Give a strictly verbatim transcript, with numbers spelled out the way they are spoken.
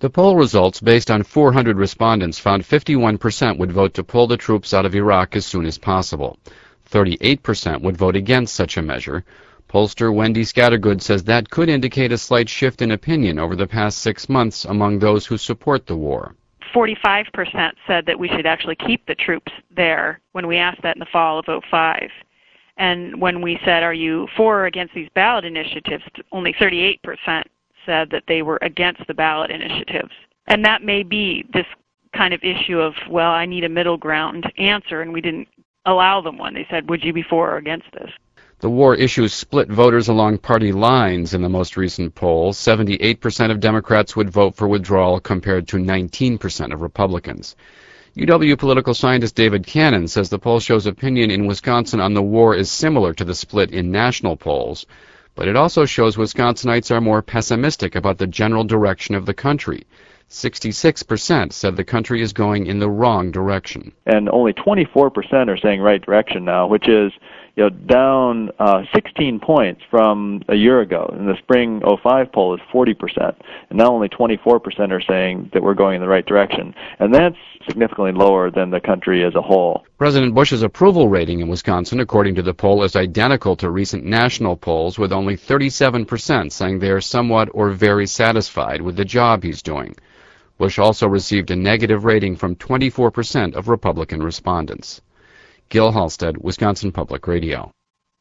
The poll results, based on four hundred respondents, found fifty-one percent would vote to pull the troops out of Iraq as soon as possible. thirty-eight percent would vote against such a measure. Pollster Wendy Scattergood says that could indicate a slight shift in opinion over the past six months among those who support the war. forty-five percent said that we should actually keep the troops there when we asked that in the fall of oh five. And when we said, are you for or against these ballot initiatives, only thirty-eight percent said that they were against the ballot initiatives. And that may be this kind of issue of, well, I need a middle ground answer, and we didn't allow them one. They said, would you be for or against this? The war issue split voters along party lines in the most recent poll. seventy-eight percent of Democrats would vote for withdrawal compared to nineteen percent of Republicans. U W political scientist David Cannon says the poll shows opinion in Wisconsin on the war is similar to the split in national polls, but it also shows Wisconsinites are more pessimistic about the general direction of the country. sixty-six percent said the country is going in the wrong direction. And only twenty-four percent are saying right direction now, which is you know, down uh, sixteen points from a year ago. In the spring oh five poll is forty percent, and now only twenty-four percent are saying that we're going in the right direction. And that's significantly lower than the country as a whole. President Bush's approval rating in Wisconsin, according to the poll, is identical to recent national polls, with only thirty-seven percent saying they are somewhat or very satisfied with the job he's doing. Bush also received a negative rating from twenty-four percent of Republican respondents. Gil Halstead, Wisconsin Public Radio.